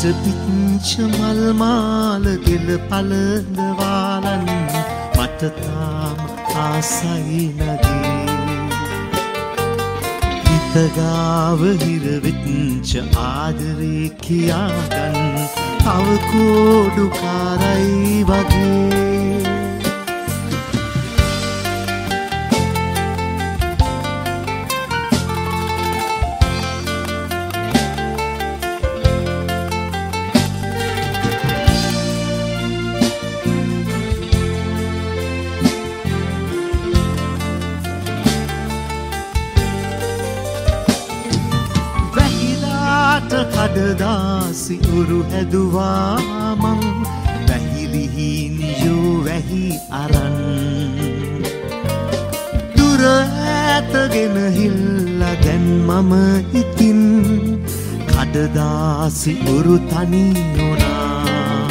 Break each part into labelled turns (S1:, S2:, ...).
S1: පිච්ච මල් මාල ගෙල පළඳවාලන් මට තාම ආසයි නගේ හිත ගාව හිර වෙච්ච ආදරේ කියාගන්න තව කෝඩුකාරයි වගේ කඩදාසි උරු හැදුවා මං වැහිලිහින් යෝ වැහි අරන් දුර ඈතගෙන හිල්ලා දැන් මම ඉතින් කඩදාසි උරු තනි වුණා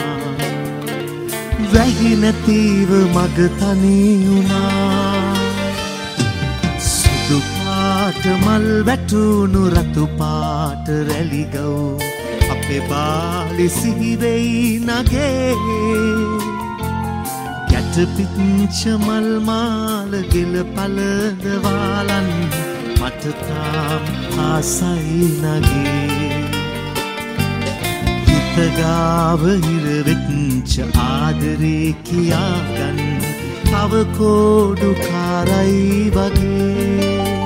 S1: වැහි නැතිව මග තනි වුණා සුදු පාට මල් වැටුණු රතු පාට රැලිගව් අපේ බාලි සිහිවෙයි නගේ ගැට පිච්ච මල් මාල ගෙල පළඳවාලන් මට තාම ආසයි නගේ හිත ගාව හිර වෙච්ච ආදරේ කියාගන්න තව කෝඩුකාරයි වගේ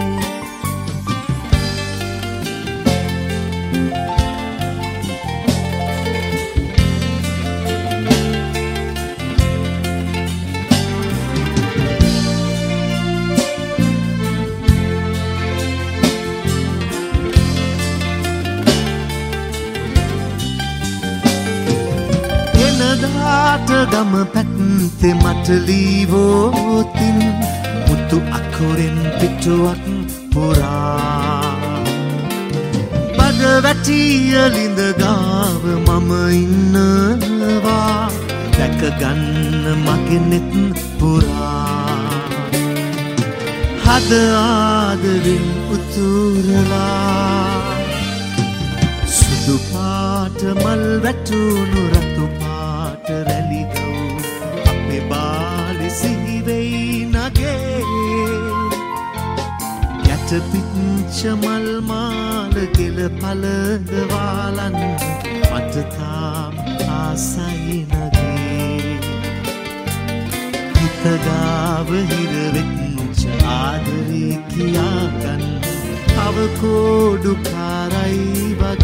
S1: දාට ගම පැත්තේ මට ලීවෝතින් මුතු අකුරෙන් පිටුවක් පුරා බඩ වැටිය ලිඳ ගාව මම ඉන්නවා දැක ගන්න මගේ නෙත් පුරා හද ආදරෙන් උතුරලා සුදු පාට මල් වැටුණු රතු පාට රැලිගව් අපේ බාලි සිහිවෙයි නගේ ගැට පිච්ච මල් මාල ගෙල පළඳවාලන් මට තාම ආසයි නගේ හිත ගාව හිර වෙච්ච ආදරේ කියාගන්න තව කෝඩුකාරයි වගේ